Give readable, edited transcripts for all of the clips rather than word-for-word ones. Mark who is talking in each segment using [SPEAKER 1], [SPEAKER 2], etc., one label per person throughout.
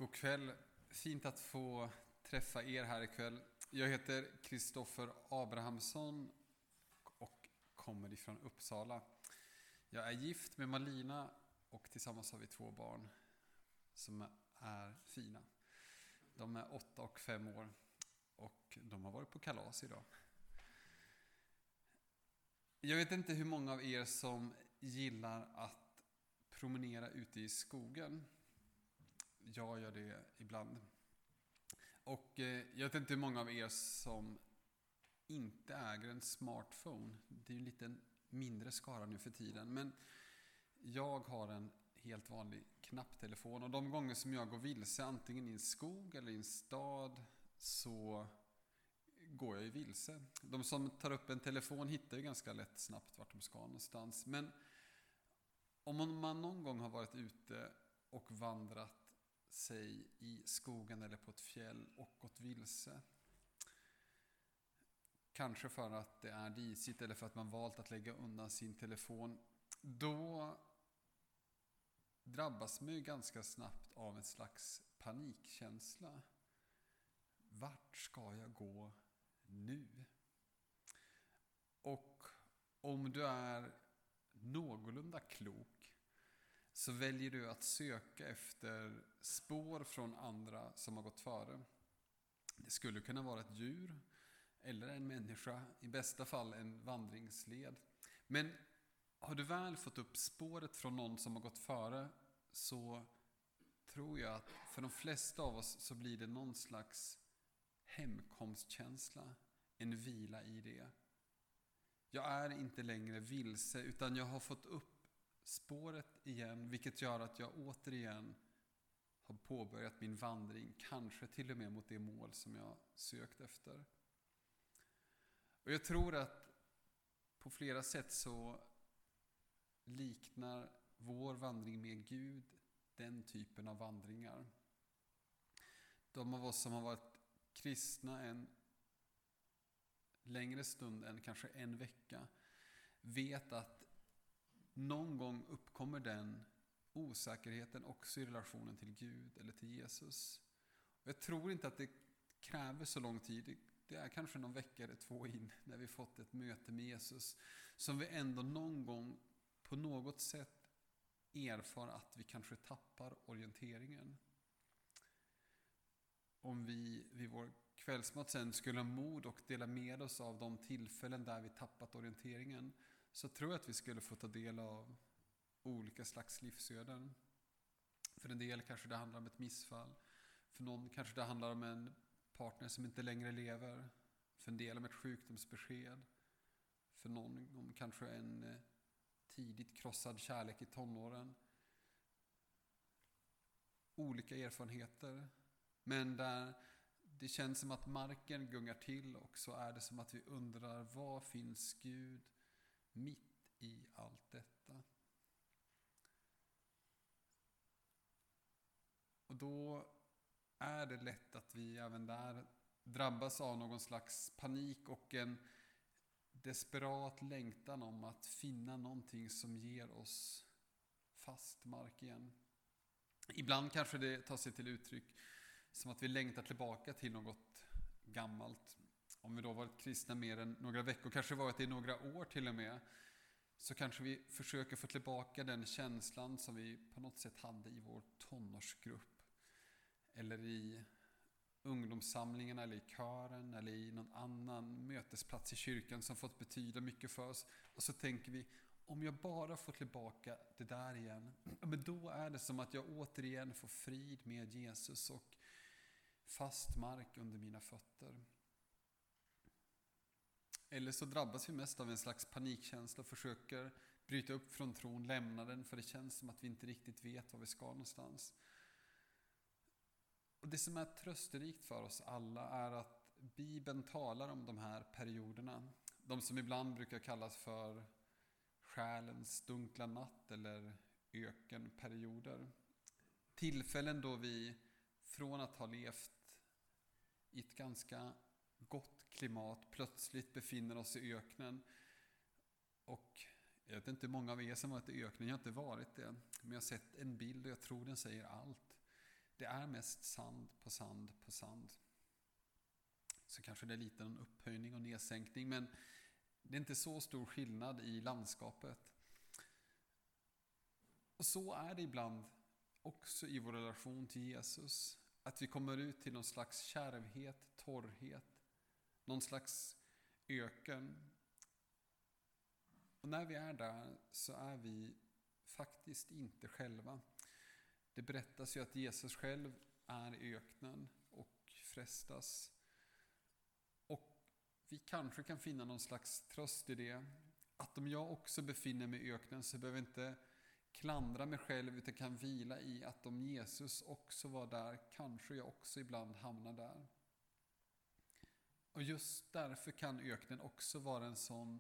[SPEAKER 1] God kväll. Fint att få träffa er här ikväll. Jag heter Kristoffer Abrahamsson och kommer ifrån Uppsala. Jag är gift med Malina och tillsammans har vi 2 barn som är fina. De är 8 och 5 år och de har varit på kalas idag. Jag vet inte hur många av er som gillar att promenera ute i skogen. Jag gör det ibland. Och jag vet inte hur många av er som inte äger en smartphone. Det är ju en lite mindre skara nu för tiden. Men jag har en helt vanlig knapptelefon. Och de gånger som jag går vilse, antingen i en skog eller i en stad, så går jag ju vilse. De som tar upp en telefon hittar ju ganska lätt snabbt vart de ska någonstans. Men om man någon gång har varit ute och vandrat sig i skogen eller på ett fjäll och gått vilse, kanske för att det är disigt eller för att man valt att lägga undan sin telefon, då drabbas man ju ganska snabbt av en slags panikkänsla. Vart ska jag gå nu? Och om du är någorlunda klok så väljer du att söka efter spår från andra som har gått före. Det skulle kunna vara ett djur eller en människa, i bästa fall en vandringsled. Men har du väl fått upp spåret från någon som har gått före, så tror jag att för de flesta av oss så blir det någon slags hemkomstkänsla, en vila i det. Jag är inte längre vilse, utan jag har fått upp spåret igen, vilket gör att jag återigen har påbörjat min vandring, kanske till och med mot det mål som jag sökt efter. Och jag tror att på flera sätt så liknar vår vandring med Gud den typen av vandringar. De av oss som har varit kristna en längre stund än kanske en vecka vet att någon gång uppkommer den osäkerheten också i relationen till Gud eller till Jesus. Och jag tror inte att det kräver så lång tid. Det är kanske någon vecka eller 2 in när vi fått ett möte med Jesus, som vi ändå någon gång på något sätt erfar att vi kanske tappar orienteringen. Om vi vid vår kvällsmat sen skulle ha mod och dela med oss av de tillfällen där vi tappat orienteringen, så tror jag att vi skulle få ta del av olika slags livsöden. För en del kanske det handlar om ett missfall. För någon kanske det handlar om en partner som inte längre lever. För en del om ett sjukdomsbesked. För någon om kanske en tidigt krossad kärlek i tonåren. Olika erfarenheter. Men där det känns som att marken gungar till, och så är det som att vi undrar: var finns Gud mitt i allt detta? Och då är det lätt att vi även där drabbas av någon slags panik och en desperat längtan om att finna någonting som ger oss fast mark igen. Ibland kanske det tar sig till uttryck som att vi längtar tillbaka till något gammalt. Om vi då varit kristna mer än några veckor, kanske varit i några år till och med, så kanske vi försöker få tillbaka den känslan som vi på något sätt hade i vår tonårsgrupp. Eller i ungdomssamlingarna, eller i kören, eller i någon annan mötesplats i kyrkan som fått betyda mycket för oss. Och så tänker vi: om jag bara får tillbaka det där igen, men då är det som att jag återigen får frid med Jesus och fast mark under mina fötter. Eller så drabbas vi mest av en slags panikkänsla och försöker bryta upp från tron, lämna den, för det känns som att vi inte riktigt vet var vi ska någonstans. Och det som är trösterikt för oss alla är att Bibeln talar om de här perioderna. De som ibland brukar kallas för själens dunkla natt eller ökenperioder. Tillfällen då vi från att ha levt i ett ganska gott klimat plötsligt befinner oss i öknen. Och jag vet inte hur många av er som varit i öknen, jag har inte varit det. Men jag har sett en bild och jag tror den säger allt. det är mest sand på sand på sand. Så kanske det är lite en upphöjning och nedsänkning, men det är inte så stor skillnad i landskapet. Och så är det ibland också i vår relation till Jesus. Att vi kommer ut till någon slags kärvhet, torrhet, någon slags öken. Och när vi är där så är vi faktiskt inte själva. Det berättas ju att Jesus själv är i öknen och frestas. Och vi kanske kan finna någon slags tröst i det. Att om jag också befinner mig i öknen så behöver jag inte klandra mig själv, utan kan vila i att om Jesus också var där, kanske jag också ibland hamnar där. Och just därför kan öknen också vara en sån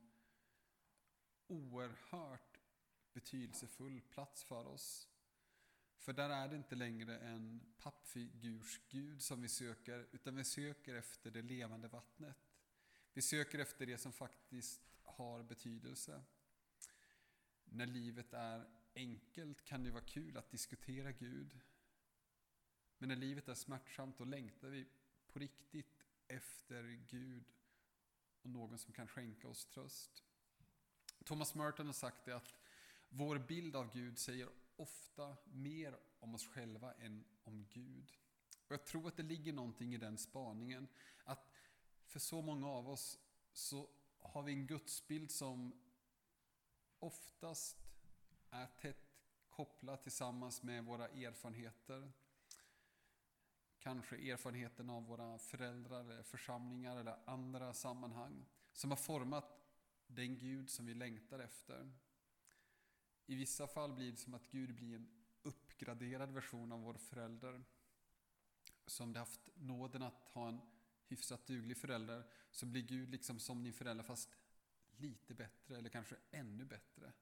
[SPEAKER 1] oerhört betydelsefull plats för oss. För där är det inte längre en pappfigursgud som vi söker, utan vi söker efter det levande vattnet. Vi söker efter det som faktiskt har betydelse. När livet är enkelt kan det vara kul att diskutera Gud. Men när livet är smärtsamt, då längtar vi på riktigt efter Gud och någon som kan skänka oss tröst. Thomas Merton har sagt det att vår bild av Gud säger ofta mer om oss själva än om Gud. Och jag tror att det ligger någonting i den spaningen. Att för så många av oss så har vi en gudsbild som oftast är tätt kopplad tillsammans med våra erfarenheter. Kanske erfarenheten av våra föräldrar eller församlingar eller andra sammanhang som har format den Gud som vi längtar efter. I vissa fall blir det som att Gud blir en uppgraderad version av vår förälder. Så om du haft nåden att ha en hyfsat duglig förälder, så blir Gud liksom som din förälder fast lite bättre eller kanske ännu bättre.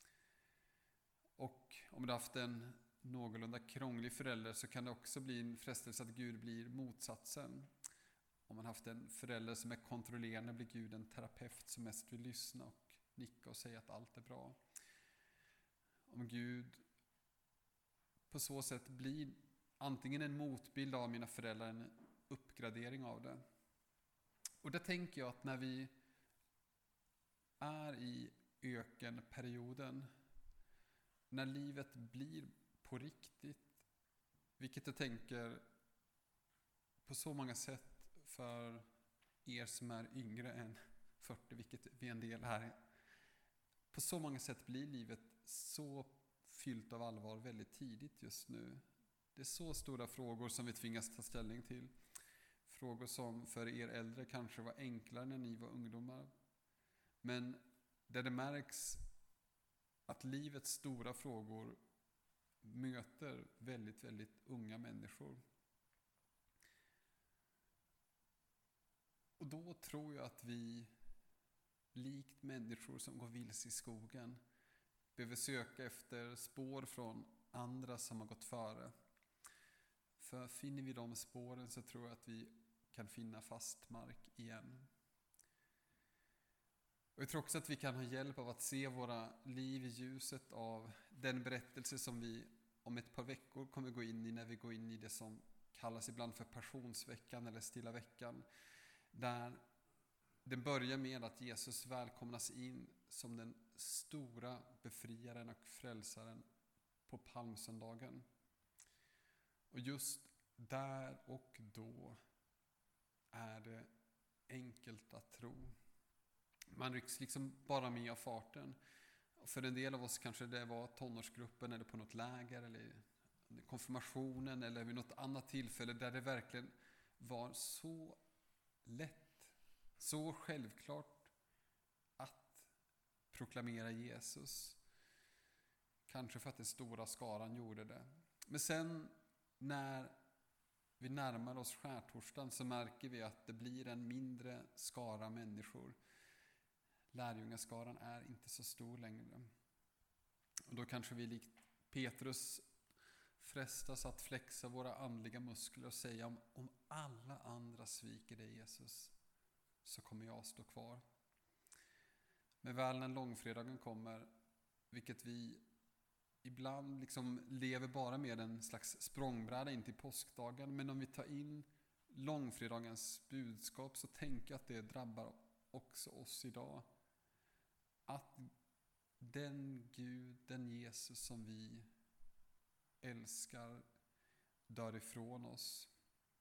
[SPEAKER 1] Och om du haft en någorlunda krånglig förälder, så kan det också bli en frestelse att Gud blir motsatsen. Om man haft en förälder som är kontrollerande, blir Gud en terapeut som mest vill lyssna och nicka och säga att allt är bra. Om Gud på så sätt blir antingen en motbild av mina föräldrar, en uppgradering av det. Och det tänker jag att när vi är i ökenperioden, när livet blir på riktigt, vilket jag tänker på så många sätt för er som är yngre än 40, vilket vi en del är. På så många sätt blir livet så fyllt av allvar väldigt tidigt just nu. Det är så stora frågor som vi tvingas ta ställning till. Frågor som för er äldre kanske var enklare när ni var ungdomar. Men där det märks att livets stora frågor möter väldigt, väldigt unga människor. Och då tror jag att vi, likt människor som går vilse i skogen, behöver söka efter spår från andra som har gått före. För finner vi de spåren så tror jag att vi kan finna fast mark igen. Och jag tror också att vi kan ha hjälp av att se våra liv i ljuset av den berättelse som vi om ett par veckor kommer gå in i, när vi går in i det som kallas ibland för passionsveckan eller stilla veckan. Där det börjar med att Jesus välkomnas in som den stora befriaren och frälsaren på palmsöndagen. Och just där och då är det enkelt att tro. Man rycks liksom bara med av farten. Och för en del av oss kanske det var tonårsgruppen eller på något läger eller konfirmationen eller vid något annat tillfälle där det verkligen var så lätt, så självklart att proklamera Jesus. Kanske för att den stora skaran gjorde det. Men sen när vi närmar oss skärtorsdagen så märker vi att det blir en mindre skara människor. Lärjungaskaran är inte så stor längre. Och då kanske vi likt Petrus frestas att flexa våra andliga muskler och säga om alla andra sviker dig Jesus, så kommer jag stå kvar. Men väl när långfredagen kommer, vilket vi ibland liksom lever bara med en slags språngbräda in till påskdagen. Men om vi tar in långfredagens budskap så tänker jag att det drabbar också oss idag. Att den Gud, den Jesus som vi älskar dör ifrån oss.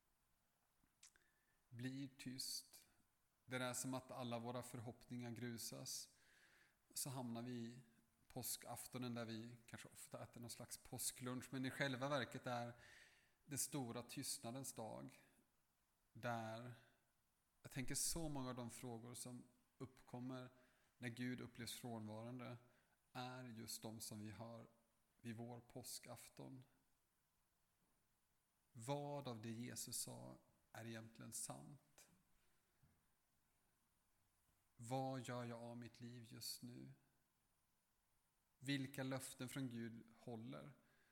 [SPEAKER 1] Blir tyst. Det är som att alla våra förhoppningar grusas. Så hamnar vi i påskaftonen där vi kanske ofta äter någon slags påsklunch. Men i själva verket är det stora tystnadens dag. Där jag tänker så många av de frågor som uppkommer när Gud upplevs frånvarande är just de som vi hör vid vår påskafton. Vad av det Jesus sa är egentligen sant? Vad gör jag av mitt liv just nu? Vilka löften från Gud håller?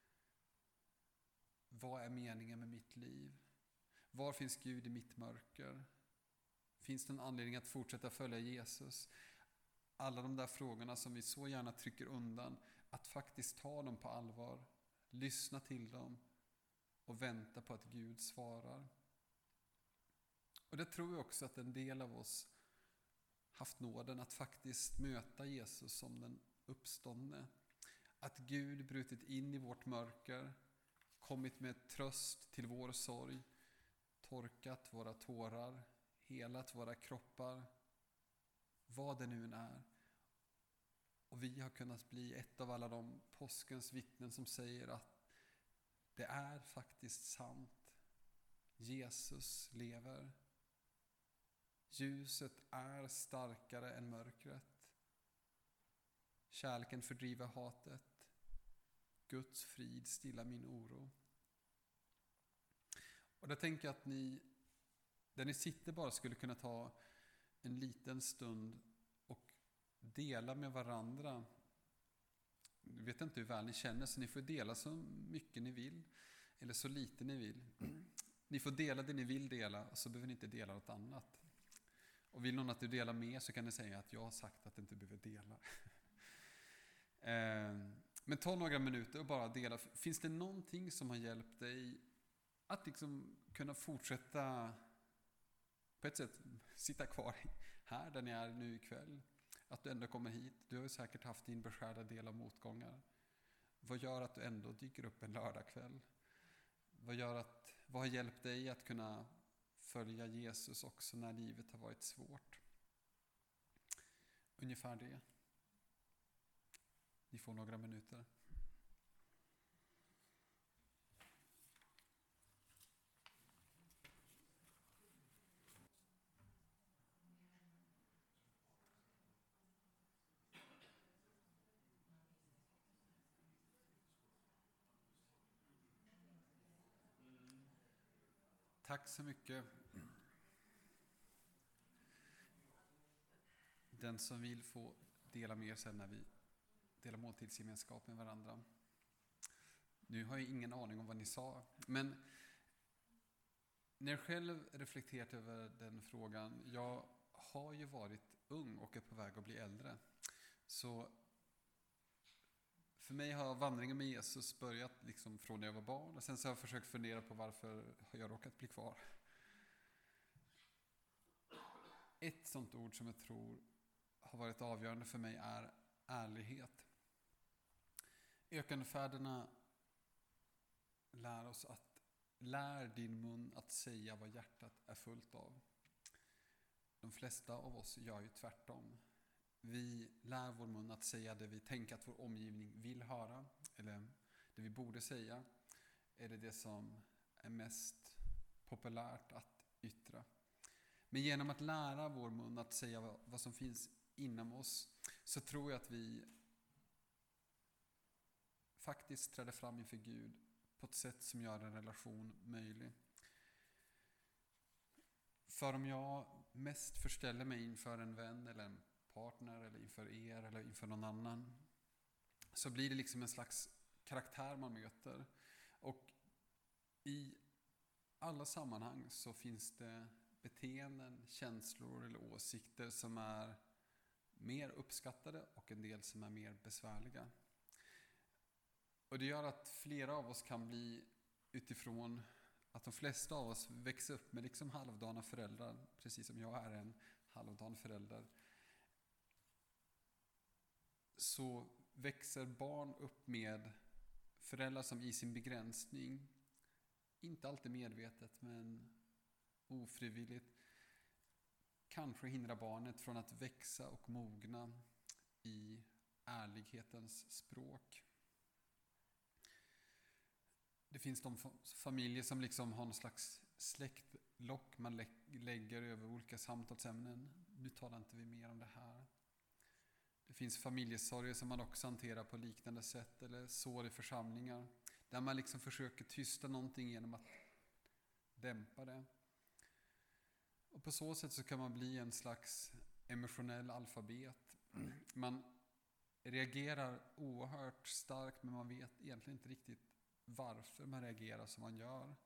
[SPEAKER 1] Vad är meningen med mitt liv? Var finns Gud i mitt mörker? Finns det en anledning att fortsätta följa Jesus? Alla de där frågorna som vi så gärna trycker undan, att faktiskt ta dem på allvar, lyssna till dem och vänta på att Gud svarar. Och det tror jag också att en del av oss haft nåden att faktiskt möta Jesus som den uppståndne. Att Gud brutit in i vårt mörker, kommit med tröst till vår sorg, torkat våra tårar, helat våra kroppar, vad det nu än är. Och vi har kunnat bli ett av alla de påskens vittnen som säger att det är faktiskt sant. Jesus lever. Ljuset är starkare än mörkret. Kärleken fördriver hatet. Guds frid stillar min oro. Och där tänker jag att ni, där ni sitter, bara skulle kunna ta en liten stund och dela med varandra. Jag vet inte hur väl ni känner, så ni får dela så mycket ni vill eller så lite ni vill. Ni får dela det ni vill dela, och så behöver ni inte dela något annat. Och vill någon att du delar mer så kan ni säga att jag har sagt att du inte behöver dela. Men ta några minuter och bara dela. Finns det någonting som har hjälpt dig att liksom kunna fortsätta på ett sätt sitta kvar här där ni är nu ikväll? Att du ändå kommer hit. Du har ju säkert haft din beskärda del av motgångar. Vad gör att du ändå dyker upp en lördagkväll? Vad har hjälpt dig att kunna följa Jesus också när livet har varit svårt? Ungefär det. Ni får några minuter. Tack så mycket. Den som vill få dela med sig när vi delar måltidsgemenskap med varandra. Nu har jag ingen aning om vad ni sa, men när jag själv reflekterat över den frågan, jag har ju varit ung och är på väg att bli äldre. Så för mig har vandringen med Jesus börjat liksom från när jag var barn, och sen så har jag försökt fundera på varför har jag råkat bli kvar. Ett sånt ord som jag tror har varit avgörande för mig är ärlighet. Ökenfärderna lär oss att lär din mun att säga vad hjärtat är fullt av. De flesta av oss gör ju tvärtom. Vi lär vår mun att säga det vi tänker att vår omgivning vill höra, eller det vi borde säga, eller det som är mest populärt att yttra. Men genom att lära vår mun att säga vad som finns inom oss, så tror jag att vi faktiskt träder fram inför Gud på ett sätt som gör en relation möjlig. För om jag mest förställer mig inför en vän eller en partner eller inför er eller inför någon annan, så blir det liksom en slags karaktär man möter. Och i alla sammanhang så finns det beteenden, känslor eller åsikter som är mer uppskattade och en del som är mer besvärliga. Och det gör att flera av oss kan bli, utifrån att de flesta av oss växer upp med liksom halvdana föräldrar, precis som jag är en halvdan förälder, så växer barn upp med föräldrar som i sin begränsning, inte alltid medvetet men ofrivilligt, kanske hindrar barnet från att växa och mogna i ärlighetens språk. Det finns de familjer som liksom har någon slags släktlock man lägger över olika samtalsämnen. Nu talar inte vi mer om det här. Det finns familjesorger som man också hanterar på liknande sätt, eller sår i församlingar, där man liksom försöker tysta någonting genom att dämpa det. Och på så sätt så kan man bli en slags emotionell alfabet. Man reagerar oerhört starkt, men man vet egentligen inte riktigt varför man reagerar som man gör.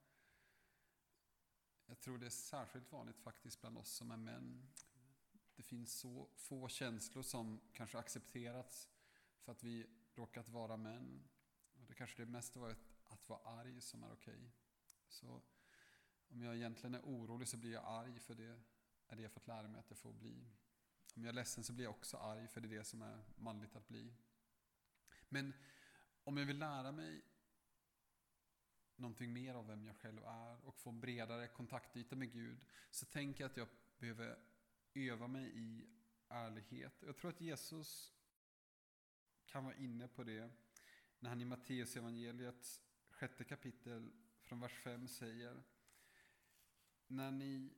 [SPEAKER 1] Jag tror det är särskilt vanligt faktiskt bland oss som är män. Det finns så få känslor som kanske accepterats för att vi råkat vara män. Och det kanske det mest var att vara arg som är okej. Så om jag egentligen är orolig så blir jag arg, för det är det jag fått lära mig att jag får bli. Om jag är ledsen så blir jag också arg, för det är det som är manligt att bli. Men om jag vill lära mig någonting mer av vem jag själv är och få en bredare kontaktyta med Gud, så tänker jag att jag behöver öva mig i ärlighet. Jag tror att Jesus kan vara inne på det när han i Matteus evangeliets 6:e kapitel från vers 5 säger: när ni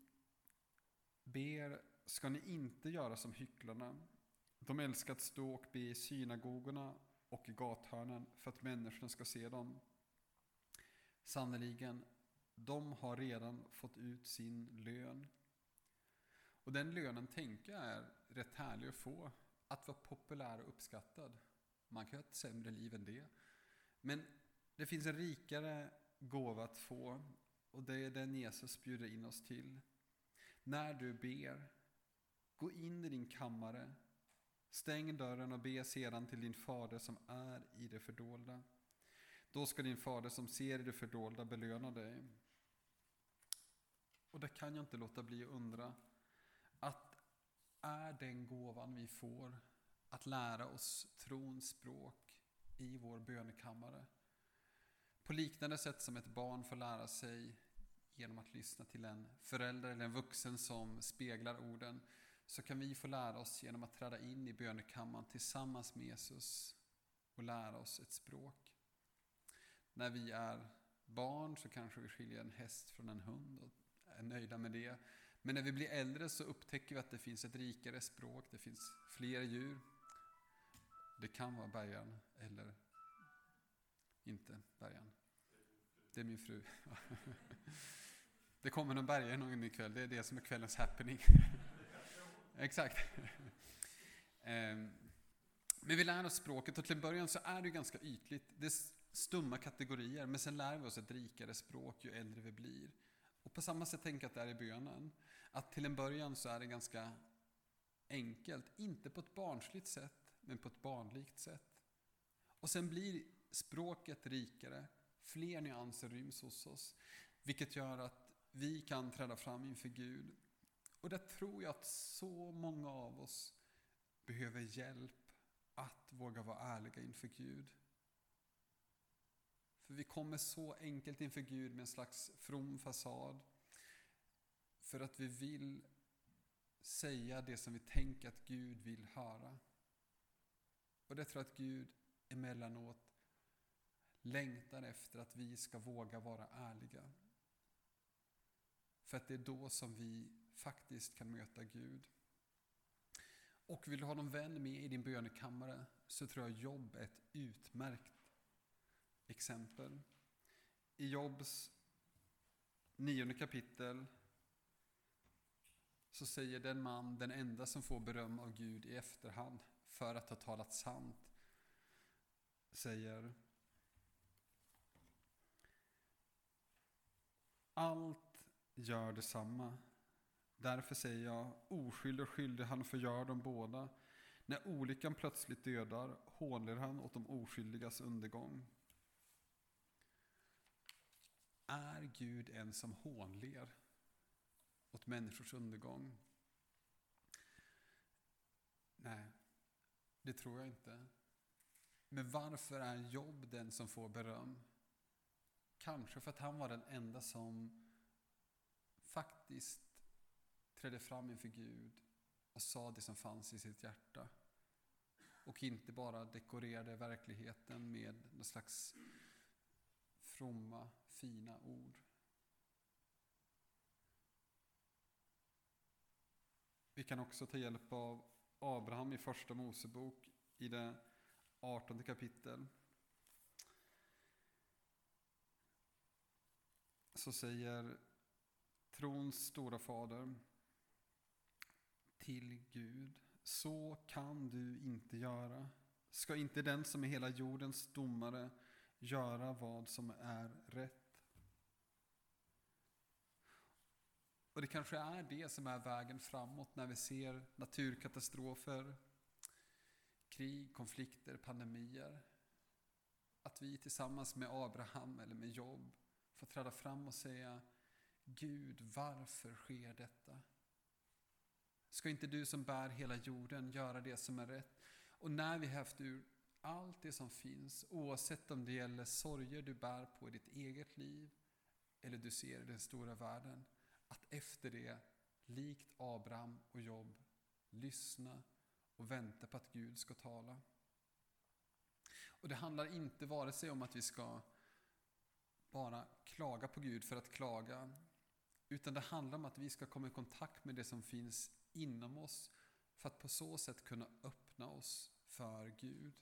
[SPEAKER 1] ber ska ni inte göra som hycklarna. De älskar att stå och be i synagogorna och i gathörnen för att människorna ska se dem. Sannoliken, de har redan fått ut sin lön. Och den lönen tänker jag är rätt härlig att få. Att vara populär och uppskattad. Man kan ha ett sämre liv än det. Men det finns en rikare gåva att få. Och det är den Jesus bjuder in oss till. När du ber, gå in i din kammare. Stäng dörren och be sedan till din fader som är i det fördolda. Då ska din fader som ser i det fördolda belöna dig. Och det kan jag inte låta bli att undra. Att är den gåvan vi får att lära oss trons språk i vår bönekammare. På liknande sätt som ett barn får lära sig genom att lyssna till en förälder eller en vuxen som speglar orden, så kan vi få lära oss genom att träda in i bönekammaren tillsammans med Jesus och lära oss ett språk. När vi är barn så kanske vi skiljer en häst från en hund och är nöjda med det. Men när vi blir äldre så upptäcker vi att det finns ett rikare språk, det finns fler djur. Det kan vara bärgaren eller inte bärgaren. Det är min fru. Det kommer någon bärgare någon ikväll, det är det som är kvällens happening. Exakt. Men vi lär oss språket, och till början så är det ganska ytligt. Det är stumma kategorier, men sen lär vi oss ett rikare språk ju äldre vi blir. Och på samma sätt tänker jag att det är i bönen. Att till en början så är det ganska enkelt, inte på ett barnsligt sätt, men på ett barnlikt sätt. Och sen blir språket rikare, fler nyanser ryms hos oss, vilket gör att vi kan träda fram inför Gud. Och där tror jag att så många av oss behöver hjälp att våga vara ärliga inför Gud. För vi kommer så enkelt inför Gud med en slags from fasad. För att vi vill säga det som vi tänker att Gud vill höra. Och det tror jag att Gud emellanåt längtar efter att vi ska våga vara ärliga. För att det är då som vi faktiskt kan möta Gud. Och vill du ha någon vän med i din bönekammare, så tror jag Jobb är ett utmärkt exempel. I Jobbs 9:e kapitel så säger den man, den enda som får beröm av Gud i efterhand för att ha talat sant, säger: allt gör detsamma. Därför säger jag, oskyldig och skyldig, han förgör dem båda. När olyckan plötsligt dödar, hånler han åt de oskyldigas undergång. Är Gud en som hånler åt människors undergång? Nej, det tror jag inte. Men varför är Job den som får beröm? Kanske för att han var den enda som faktiskt trädde fram inför Gud och sa det som fanns i sitt hjärta. Och inte bara dekorerade verkligheten med någon slags fromma, fina ord. Vi kan också ta hjälp av Abraham i första Mosebok i det 18:e kapitel. Så säger trons stora fader till Gud: så kan du inte göra. Ska inte den som är hela jordens domare göra vad som är rätt? Och det kanske är det som är vägen framåt när vi ser naturkatastrofer, krig, konflikter, pandemier. Att vi tillsammans med Abraham eller med Job får träda fram och säga: Gud, varför sker detta? Ska inte du som bär hela jorden göra det som är rätt? Och när vi hävt ur allt det som finns, oavsett om det gäller sorger du bär på i ditt eget liv eller du ser i den stora världen, att efter det, likt Abraham och Job, lyssna och vänta på att Gud ska tala. Och det handlar inte vare sig om att vi ska bara klaga på Gud för att klaga, utan det handlar om att vi ska komma i kontakt med det som finns inom oss för att på så sätt kunna öppna oss för Gud.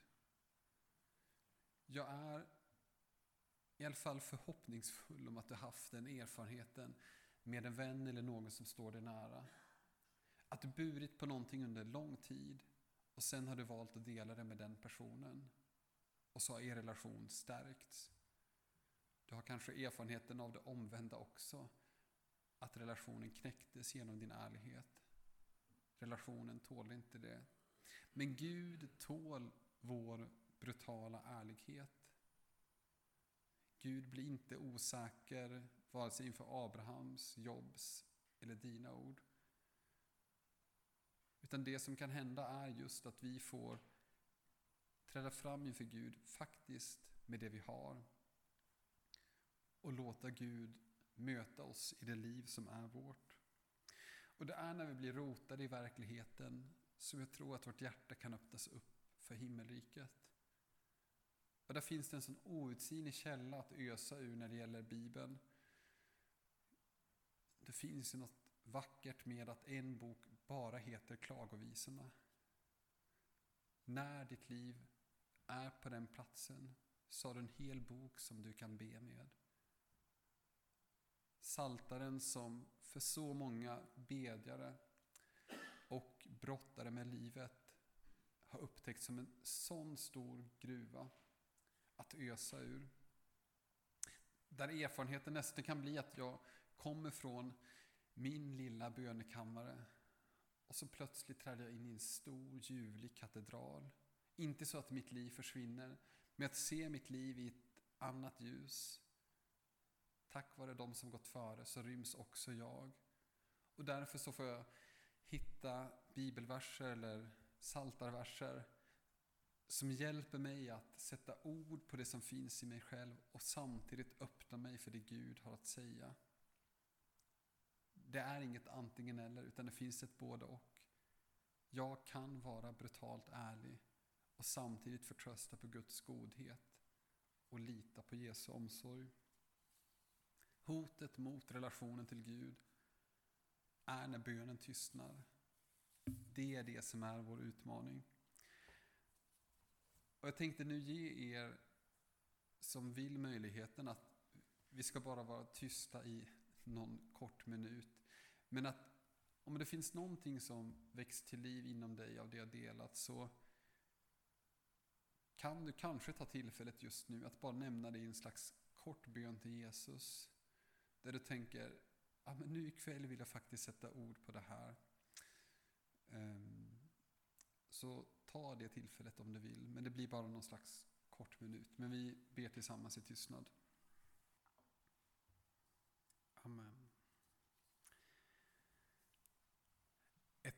[SPEAKER 1] Jag är i alla fall förhoppningsfull om att du haft den erfarenheten med en vän eller någon som står dig nära. Att du burit på någonting under lång tid och sen har du valt att dela det med den personen. Och så har er relation stärkts. Du har kanske erfarenheten av det omvända också. Att relationen knäcktes genom din ärlighet. Relationen tål inte det. Men Gud tål vår brutala ärlighet. Gud blir inte osäker vare sig inför Abrahams, Jobs eller dina ord. Utan det som kan hända är just att vi får träda fram inför Gud faktiskt med det vi har. Och låta Gud möta oss i det liv som är vårt. Och det är när vi blir rotade i verkligheten som jag tror att vårt hjärta kan öppnas upp för himmelriket. Och där finns det en sån outsinlig källa att ösa ur när det gäller Bibeln. Det finns ju något vackert med att en bok bara heter Klagovisorna. När ditt liv är på den platsen så har du en hel bok som du kan be med. Psaltaren som för så många bedjare och brottare med livet har upptäckt som en sån stor gruva att ösa ur. Där erfarenheten nästan kan bli att jag kommer från min lilla bönekammare och så plötsligt träder jag in i en stor ljuvlig katedral. Inte så att mitt liv försvinner, men att se mitt liv i ett annat ljus. Tack vare de som gått före så ryms också jag. Och därför så får jag hitta bibelverser eller psaltarverser som hjälper mig att sätta ord på det som finns i mig själv och samtidigt öppna mig för det Gud har att säga. Det är inget antingen eller, utan det finns ett både och. Jag kan vara brutalt ärlig och samtidigt förtrösta på Guds godhet och lita på Jesu omsorg. Hotet mot relationen till Gud är när bönen tystnar. Det är det som är vår utmaning. Och jag tänkte nu ge er som vill möjligheten att vi ska bara vara tysta i någon kort minut. Men att om det finns någonting som väcks till liv inom dig av det jag delat, så kan du kanske ta tillfället just nu att bara nämna det i en slags kort bön till Jesus. Där du tänker, men nu ikväll vill jag faktiskt sätta ord på det här. Så ta det tillfället om du vill. Men det blir bara någon slags kort minut. Men vi ber tillsammans i tystnad.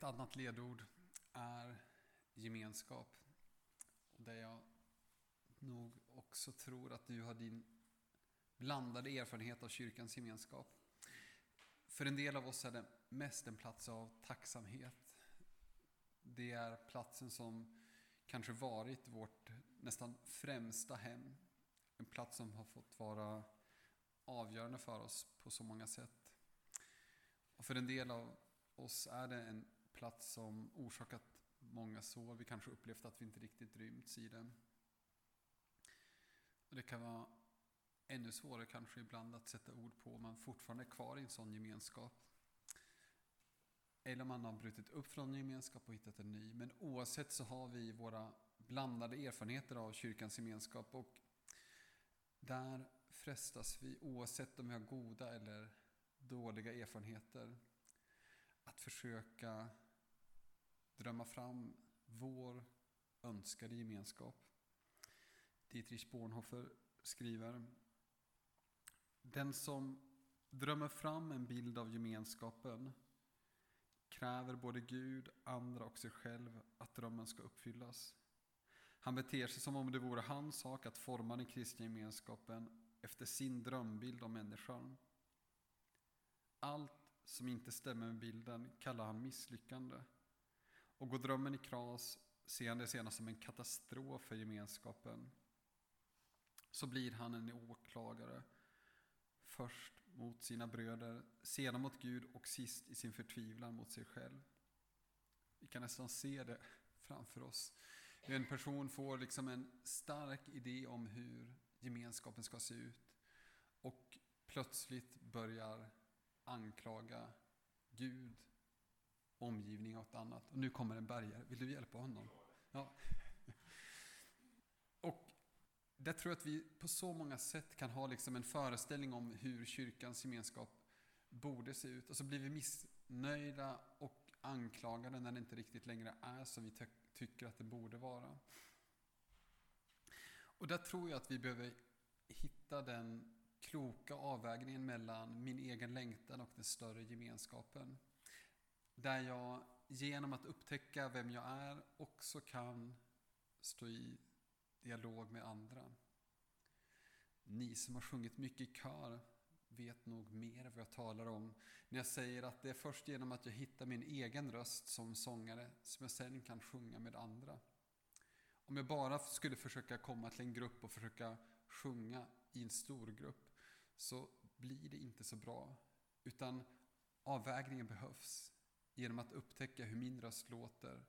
[SPEAKER 1] Ett annat ledord är gemenskap. Där jag nog också tror att du har din blandade erfarenhet av kyrkans gemenskap. För en del av oss är det mest en plats av tacksamhet. Det är platsen som kanske varit vårt nästan främsta hem. En plats som har fått vara avgörande för oss på så många sätt. Och för en del av oss är det en plats som orsakat många sår. Vi kanske upplevt att vi inte riktigt rymts i den. Och det kan vara ännu svårare kanske ibland att sätta ord på om man fortfarande är kvar i en sån gemenskap. Eller man har brutit upp från en gemenskap och hittat en ny. Men oavsett så har vi våra blandade erfarenheter av kyrkans gemenskap. Och där frestas vi, oavsett om vi har goda eller dåliga erfarenheter, att försöka drömma fram vår önskade gemenskap. Dietrich Bonhoeffer skriver: den som drömmer fram en bild av gemenskapen kräver både Gud, andra och sig själv att drömmen ska uppfyllas. Han beter sig som om det vore hans sak att forma den kristna gemenskapen efter sin drömbild om människan. Allt som inte stämmer med bilden kallar han misslyckande. Och går drömmen i kras ser han det senast som en katastrof för gemenskapen. Så blir han en åklagare, först mot sina bröder, sedan mot Gud och sist i sin förtvivlan mot sig själv. Vi kan nästan se det framför oss. En person får liksom en stark idé om hur gemenskapen ska se ut och plötsligt börjar anklaga Gud, omgivning och annat. Och nu kommer en bergare. Vill du hjälpa honom? Ja. Och där tror jag att vi på så många sätt kan ha liksom en föreställning om hur kyrkans gemenskap borde se ut. Och så blir vi missnöjda och anklagade när det inte riktigt längre är som vi tycker att det borde vara. Och där tror jag att vi behöver hitta den kloka avvägningen mellan min egen längtan och den större gemenskapen. Där jag genom att upptäcka vem jag är också kan stå i dialog med andra. Ni som har sjungit mycket i kör vet nog mer vad jag talar om när jag säger att det är först genom att jag hittar min egen röst som sångare som jag sen kan sjunga med andra. Om jag bara skulle försöka komma till en grupp och försöka sjunga i en stor grupp så blir det inte så bra. Utan avvägningen behövs genom att upptäcka hur min röst låter,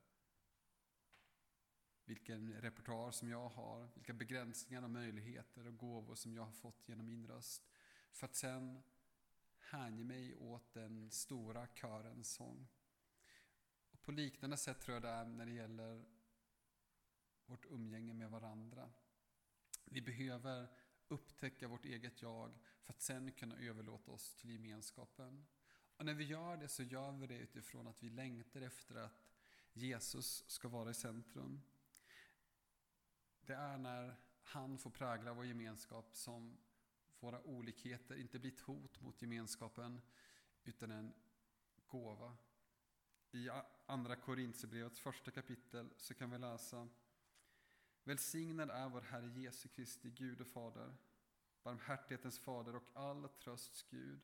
[SPEAKER 1] vilken repertoar som jag har, vilka begränsningar och möjligheter och gåvor som jag har fått genom min röst. För att sen hänge mig åt den stora körens sång. Och på liknande sätt tror jag det är när det gäller vårt umgänge med varandra. Vi behöver upptäcka vårt eget jag för att sen kunna överlåta oss till gemenskapen. Och när vi gör det så gör vi det utifrån att vi längtar efter att Jesus ska vara i centrum. Det är när han får prägla vår gemenskap som våra olikheter inte blir ett hot mot gemenskapen utan en gåva. I andra Korinthierbrevets första kapitel så kan vi läsa: välsignad är vår Herre Jesu Kristi Gud och Fader, barmhärtighetens Fader och all trösts Gud.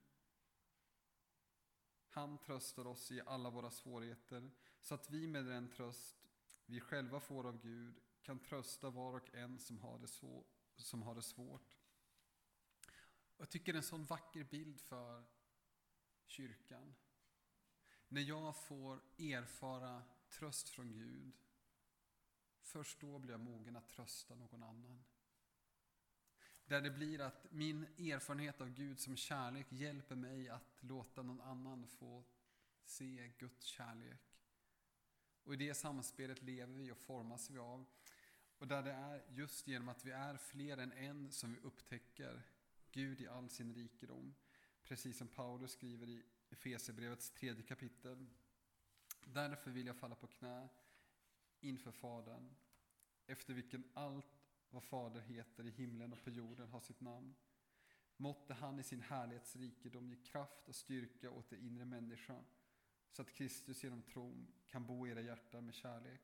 [SPEAKER 1] Han tröstar oss i alla våra svårigheter så att vi med den tröst vi själva får av Gud kan trösta var och en som har det svårt. Jag tycker det är en sån vacker bild för kyrkan. När jag får erfara tröst från Gud, först då blir jag mogen att trösta någon annan. Där det blir att min erfarenhet av Gud som kärlek hjälper mig att låta någon annan få se Guds kärlek. Och i det samspelet lever vi och formas vi av. Och där det är just genom att vi är fler än en som vi upptäcker Gud i all sin rikedom. Precis som Paulus skriver i Efesierbrevets 3 kapitel. Därför vill jag falla på knä inför Fadern, efter vilken allt vad Fader heter i himlen och på jorden har sitt namn. Måtte han i sin härlighets rikedom ge kraft och styrka åt det inre människa så att Kristus genom tron kan bo i era hjärtan med kärlek.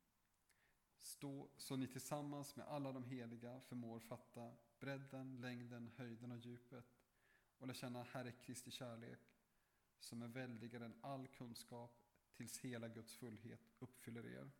[SPEAKER 1] Så ni tillsammans med alla de heliga förmår fatta bredden, längden, höjden och djupet och lär känna Herre Kristi kärlek som är väldigare än all kunskap tills hela Guds fullhet uppfyller er.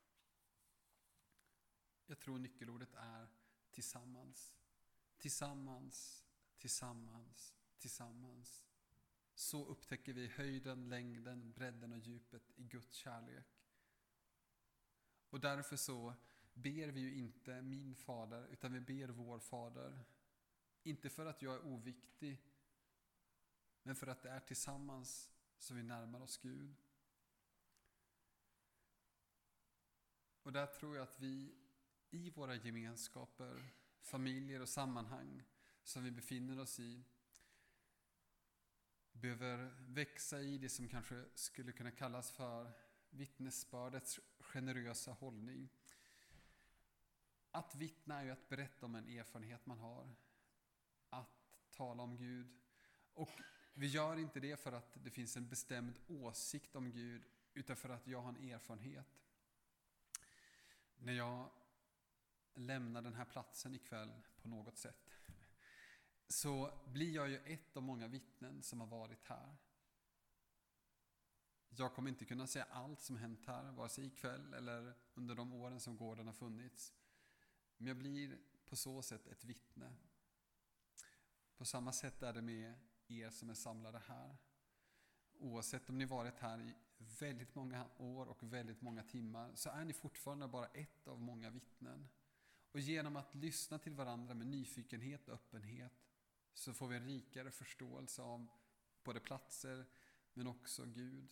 [SPEAKER 1] Jag tror nyckelordet är tillsammans. Tillsammans, tillsammans, tillsammans. Så upptäcker vi höjden, längden, bredden och djupet i Guds kärlek. Och därför så ber vi ju inte min fader, utan vi ber vår fader. Inte för att jag är oviktig, men för att det är tillsammans som vi närmar oss Gud. Och där tror jag att vi i våra gemenskaper, familjer och sammanhang som vi befinner oss i behöver växa i det som kanske skulle kunna kallas för vittnesbördets generösa hållning. Att vittna är ju att berätta om en erfarenhet man har. Att tala om Gud. Och vi gör inte det för att det finns en bestämd åsikt om Gud, utan för att jag har en erfarenhet. När jag lämnar den här platsen ikväll på något sätt, så blir jag ju ett av många vittnen som har varit här. Jag kommer inte kunna säga allt som hänt här, vare sig ikväll eller under de åren som gården har funnits. Men jag blir på så sätt ett vittne. På samma sätt är det med er som är samlade här. Oavsett om ni varit här i väldigt många år och väldigt många timmar, så är ni fortfarande bara ett av många vittnen. Och genom att lyssna till varandra med nyfikenhet och öppenhet så får vi en rikare förståelse av både platser men också Gud.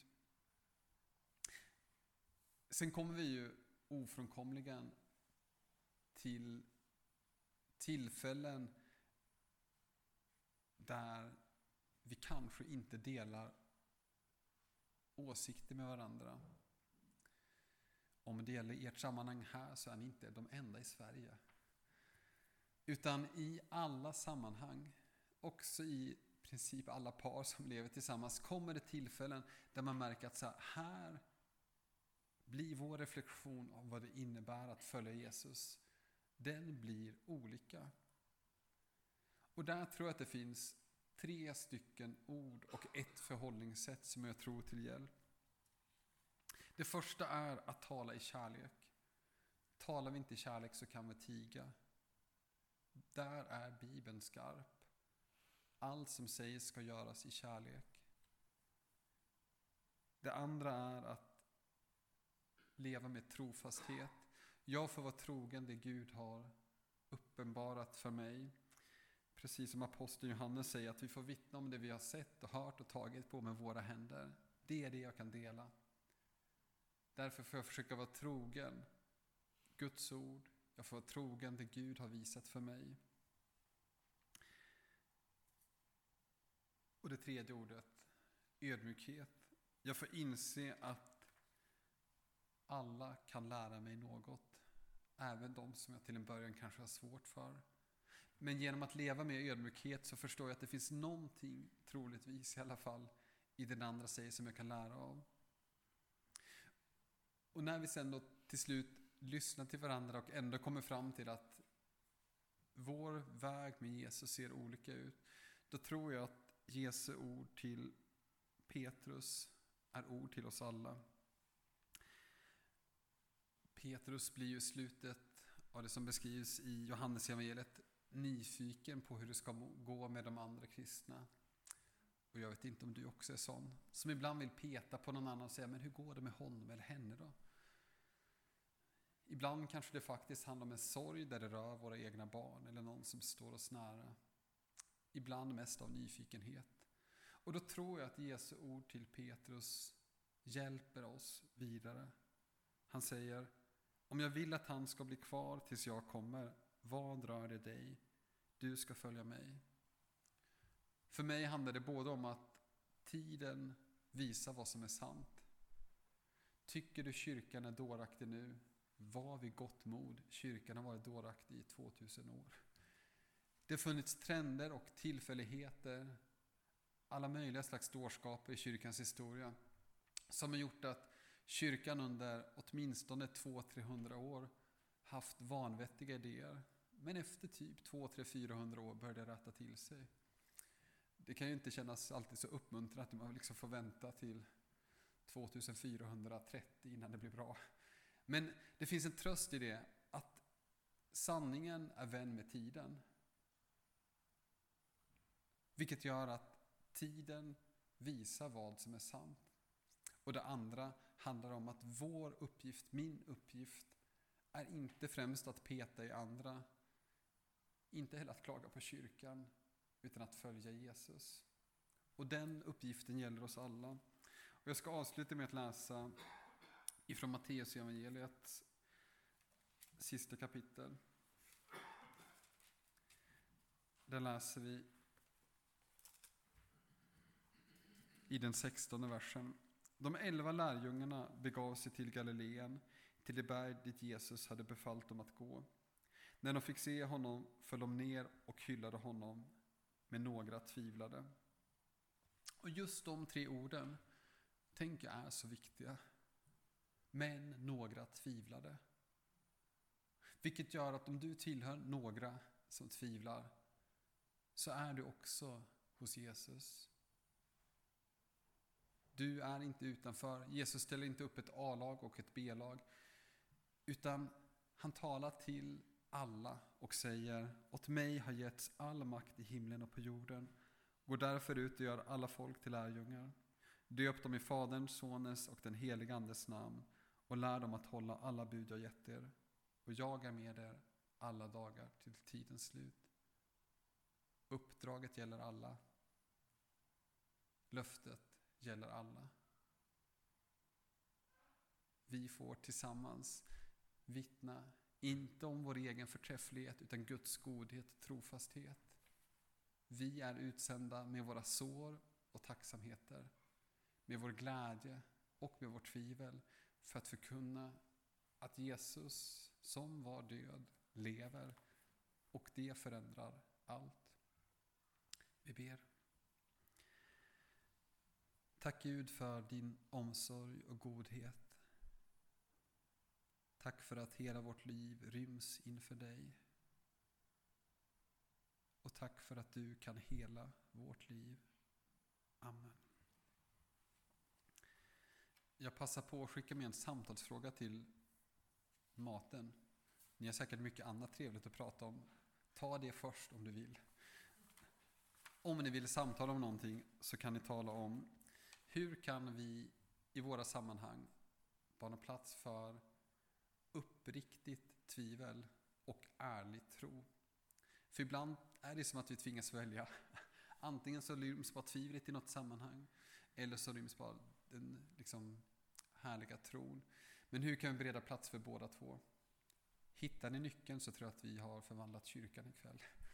[SPEAKER 1] Sen kommer vi ju ofrånkomligen till tillfällen där vi kanske inte delar åsikter med varandra. Om det gäller ert sammanhang här så är ni inte de enda i Sverige. Utan i alla sammanhang, också i princip alla par som lever tillsammans, kommer det tillfällen där man märker att så här blir vår reflektion av vad det innebär att följa Jesus. Den blir olika. Och där tror jag att det finns 3 stycken ord och ett förhållningssätt som jag tror till hjälp. Det första är att tala i kärlek. Talar vi inte i kärlek så kan vi tiga. Där är Bibeln skarp. Allt som sägs ska göras i kärlek. Det andra är att leva med trofasthet. Jag får vara trogen det Gud har uppenbarat för mig. Precis som aposteln Johannes säger, att vi får vittna om det vi har sett och hört och tagit på med våra händer. Det är det jag kan dela. Därför får jag försöka vara trogen Guds ord. Jag får vara trogen det Gud har visat för mig. Och det tredje ordet, ödmjukhet. Jag får inse att alla kan lära mig något. Även de som jag till en början kanske har svårt för. Men genom att leva med ödmjukhet så förstår jag att det finns någonting, troligtvis i alla fall, i den andra säger som jag kan lära av. Och när vi sen då till slut lyssnar till varandra och ändå kommer fram till att vår väg med Jesus ser olika ut, då tror jag att Jesu ord till Petrus är ord till oss alla. Petrus blir ju slutet av det som beskrivs i Johannes evangeliet nyfiken på hur det ska gå med de andra kristna. Och jag vet inte om du också är sån, som ibland vill peta på någon annan och säga, men hur går det med honom eller henne då? Ibland kanske det faktiskt handlar om en sorg där det rör våra egna barn eller någon som står oss nära. Ibland mest av nyfikenhet. Och då tror jag att Jesu ord till Petrus hjälper oss vidare. Han säger, om jag vill att han ska bli kvar tills jag kommer, vad rör det dig? Du ska följa mig. För mig handlar det både om att tiden visar vad som är sant. Tycker du kyrkan är dåraktig nu? Var vid gott mod. Kyrkan har varit dåraktig i 2000 år. Det har funnits trender och tillfälligheter. Alla möjliga slags dårskaper i kyrkans historia. som har gjort att kyrkan under åtminstone 200-300 år haft vanvettiga idéer. Men efter typ 200-400 år började det rätta till sig. Det kan ju inte kännas alltid så uppmuntrande att man liksom får vänta till 2430 innan det blir bra. Men det finns en tröst i det, att sanningen är vän med tiden. Vilket gör att tiden visar vad som är sant. Och det andra handlar om att vår uppgift, min uppgift, är inte främst att peta i andra. Inte heller att klaga på kyrkan, utan att följa Jesus. Och den uppgiften gäller oss alla. Och jag ska avsluta med att läsa ifrån Matteus evangeliets sista kapitel. Där läser vi i den 16:e versen. De 11 lärjungarna begav sig till Galileen, till det berg dit Jesus hade befallt dem att gå. När de fick se honom föll de ner och hyllade honom, men några tvivlade. Och just de 3 orden tänker jag är så viktiga. Men några tvivlade. Vilket gör att om du tillhör några som tvivlar, så är du också hos Jesus. Du är inte utanför. Jesus ställer inte upp ett A-lag och ett B-lag. Utan han talar till alla och säger: åt mig har getts all makt i himlen och på jorden. Gå därför ut och gör alla folk till lärjungar. Döp dem i Faderns, Sonens och den helige Andes namn och lär dem att hålla alla bud jag gett er. Och jag är med er alla dagar till tidens slut. Uppdraget gäller alla. Löftet gäller alla. Vi får tillsammans vittna, inte om vår egen förträfflighet, utan Guds godhet och trofasthet. Vi är utsända med våra sår och tacksamheter, med vår glädje och med vårt tvivel, för att förkunna att Jesus, som var död, lever, och det förändrar allt. Vi ber. Tack Gud för din omsorg och godhet. Tack för att hela vårt liv ryms inför dig. Och tack för att du kan hela vårt liv. Amen. Jag passar på att skicka med en samtalsfråga till maten. Ni har säkert mycket annat trevligt att prata om. Ta det först om du vill. Om ni vill samtala om någonting så kan ni tala om: hur kan vi i våra sammanhang bana plats för uppriktigt tvivel och ärlig tro? För ibland är det som att vi tvingas välja. Antingen så ryms bara tvivlet i något sammanhang, eller så ryms bara den härliga tron. Men hur kan vi bereda plats för båda två? Hittar ni nyckeln så tror jag att vi har förvandlat kyrkan ikväll.